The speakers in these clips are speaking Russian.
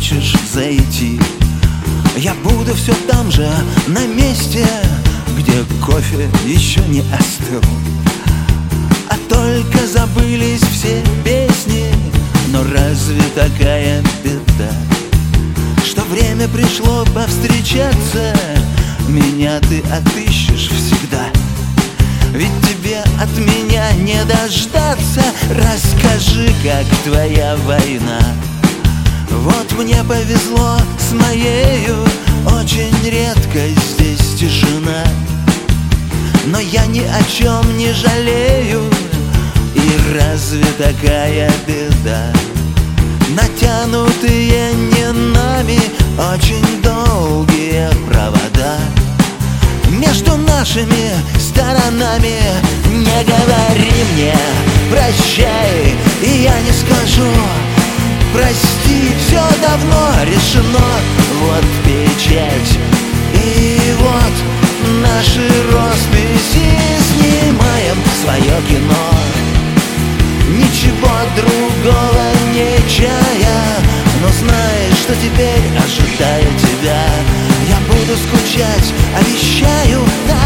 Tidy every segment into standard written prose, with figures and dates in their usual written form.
захочешь зайти, я буду все там же, на месте, где кофе еще не остыл. А только забылись все песни, но разве такая беда, что время пришло повстречаться, меня ты отыщешь всегда. Ведь тебе от меня не дождаться. Расскажи, как твоя война. Вот мне повезло с моею, очень редко здесь тишина. Но я ни о чем не жалею, и разве такая беда? Натянутые не нами очень долгие провода между нашими сторонами. Не говори мне прощай, и я не скажу прости. Все давно решено, вот печать, и вот наши росписи. Снимаем свое кино, ничего другого не чая, но знаешь, что теперь ожидая тебя, я буду скучать, обещаю.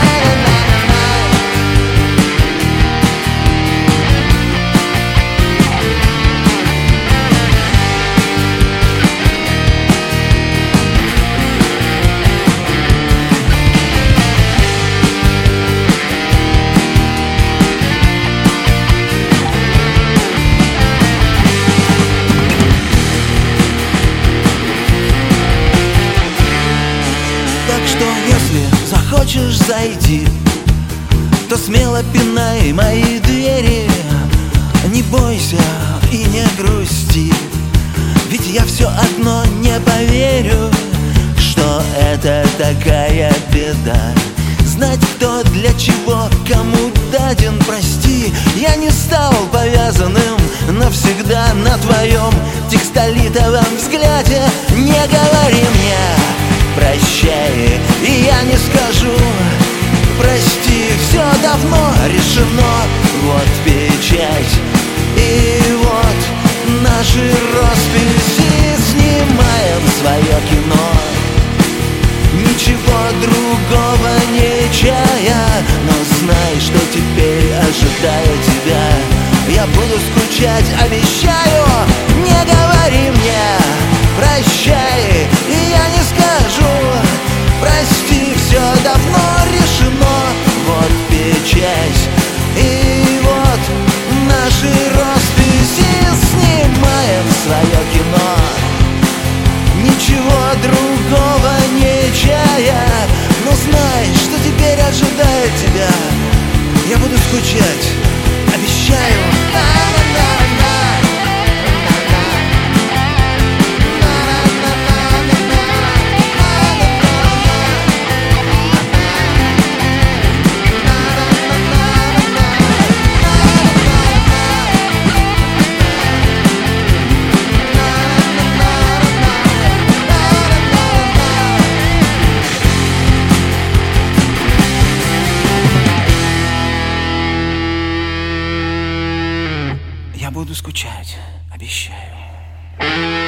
Хочешь зайти, то смело пинай мои двери. Не бойся и не грусти, ведь я все одно не поверю, что это такая беда. Знать, кто для чего кому даден, прости. Я не стал повязанным навсегда на твоем текстолитовом взгляде. Не говори мне прощай, и я не скажу прости. Все давно решено, вот печать, и вот наши росписи. Снимаем свое кино, ничего другого не чая, но знай, что теперь ожидая тебя, я буду скучать, обещаю. Не говори мне прощай, и я не скажу прости. Все давно решено, вот печать, и вот наши росписи. Снимаем свое кино, ничего другого не чая, но знай, что теперь ожидает тебя, я буду скучать, обещаю. Я буду скучать, обещаю.